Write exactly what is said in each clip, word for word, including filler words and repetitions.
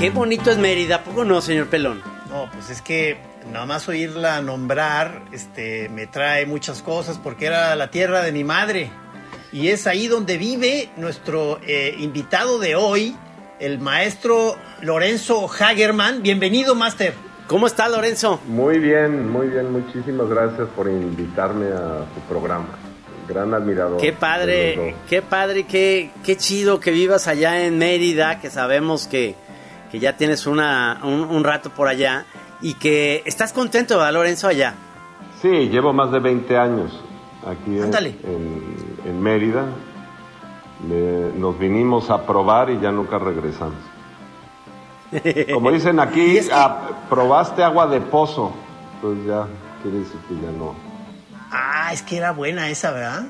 Qué bonito es Mérida, ¿a poco no, señor Pelón? No, pues es que nada más oírla nombrar este, me trae muchas cosas, porque era la tierra de mi madre. Y es ahí donde vive nuestro eh, invitado de hoy, el maestro Lorenzo Hagerman. Bienvenido, máster. ¿Cómo está, Lorenzo? Muy bien, muy bien. Muchísimas gracias por invitarme a tu programa. Gran admirador. Qué padre, qué padre, qué, qué chido que vivas allá en Mérida, que sabemos que, que ya tienes una, un, un rato por allá y que estás contento, ¿verdad, Lorenzo, allá? Sí, llevo más de veinte años aquí en, en, en Mérida. Me, nos vinimos a probar y ya nunca regresamos. Como dicen aquí, es que... a, probaste agua de pozo, pues ya quiere decir que ya no. Ah, es que era buena esa, ¿verdad?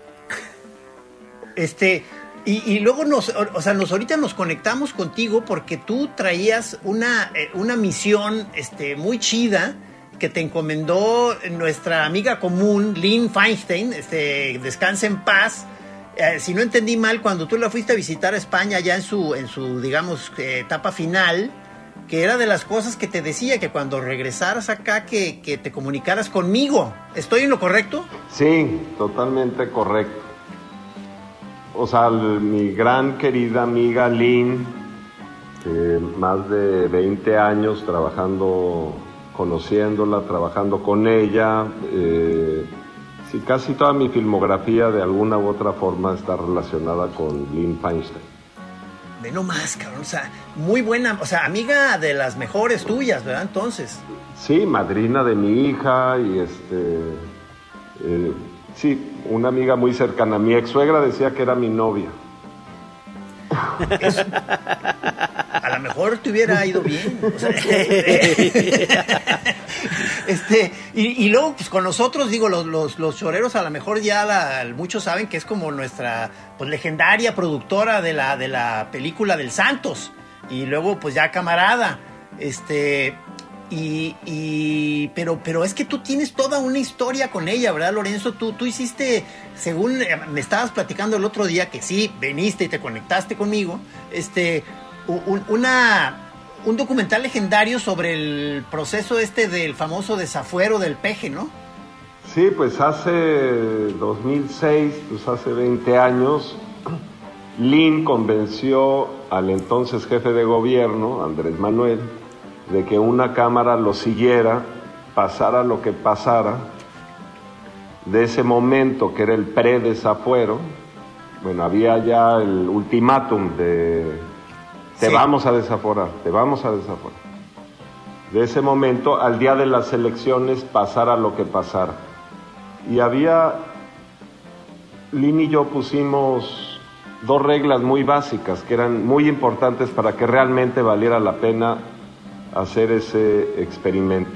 Este, y, y luego nos, o sea, nos ahorita nos conectamos contigo porque tú traías una, eh, una misión, este, muy chida que te encomendó nuestra amiga común, Lynn Feinstein, este, descanse en paz. Eh, si no entendí mal, cuando tú la fuiste a visitar a España ya en su, en su, digamos, eh, etapa final, que era de las cosas que te decía, que cuando regresaras acá, que, que te comunicaras conmigo. ¿Estoy en lo correcto? Sí, totalmente correcto. O sea, el, mi gran querida amiga Lynn, eh, más de veinte años trabajando, conociéndola, trabajando con ella, eh, sí, casi toda mi filmografía de alguna u otra forma está relacionada con Lynn Feinstein. Ve nomás, cabrón, o sea, muy buena, o sea, amiga de las mejores tuyas, ¿verdad? Entonces. Sí, madrina de mi hija y este, eh, sí, una amiga muy cercana. Mi ex suegra decía que era mi novia. Eso, a lo mejor te hubiera ido bien. O sea, este, y, y luego, pues con nosotros, digo, los, los, los choreros, a lo mejor ya la, muchos saben que es como nuestra pues legendaria productora de la, de la película del Santos. Y luego, pues ya camarada. Este. Y, y pero pero es que tú tienes toda una historia con ella, ¿verdad, Lorenzo? Tú, tú hiciste, según me estabas platicando el otro día, que sí, veniste y te conectaste conmigo, este, un, una, un documental legendario sobre el proceso este del famoso desafuero del Peje, ¿no? Sí, pues hace dos mil seis, pues hace veinte años, Lynn convenció al entonces jefe de gobierno, Andrés Manuel, de que una cámara lo siguiera, pasara lo que pasara, de ese momento que era el pre-desafuero. Bueno, había ya el ultimátum de te sí. vamos a desaforar, te vamos a desaforar. De ese momento al día de las elecciones pasara lo que pasara. Y había, Lynn y yo pusimos dos reglas muy básicas que eran muy importantes para que realmente valiera la pena hacer ese experimento.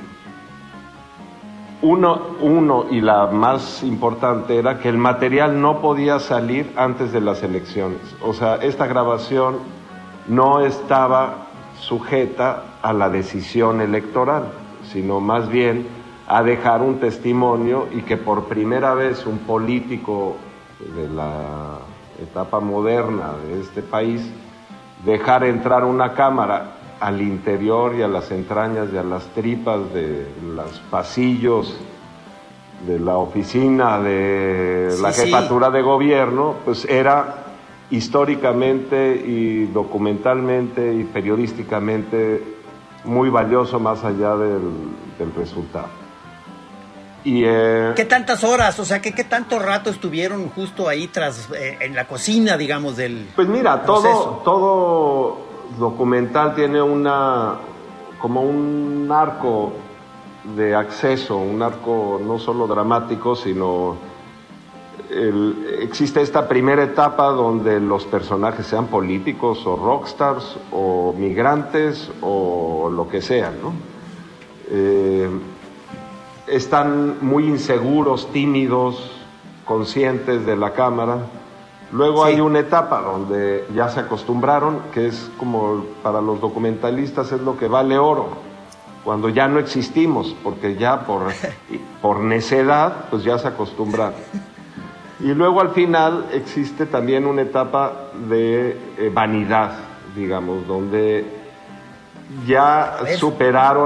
Uno, uno, y la más importante, era que el material no podía salir antes de las elecciones. O sea, esta grabación no estaba sujeta a la decisión electoral, sino más bien a dejar un testimonio y que por primera vez un político de la etapa moderna de este país dejara entrar una cámara al interior y a las entrañas y a las tripas de los pasillos de la oficina de sí, la jefatura sí. de gobierno, pues era históricamente y documentalmente y periodísticamente muy valioso más allá del, del resultado. Y, eh, ¿Qué tantas horas? O sea, ¿qué, qué tanto rato estuvieron justo ahí tras, eh, en la cocina, digamos, del Pues mira, proceso? todo todo documental tiene una como un arco de acceso, un arco no solo dramático, sino el, existe esta primera etapa donde los personajes sean políticos o rockstars o migrantes o lo que sean, ¿no? Eh, están muy inseguros, tímidos, conscientes de la cámara. Luego sí. hay una etapa donde ya se acostumbraron, que es como para los documentalistas es lo que vale oro, cuando ya no existimos, porque ya por, por necedad, pues ya se acostumbraron. Y luego al final existe también una etapa de eh, vanidad, digamos, donde ya superaron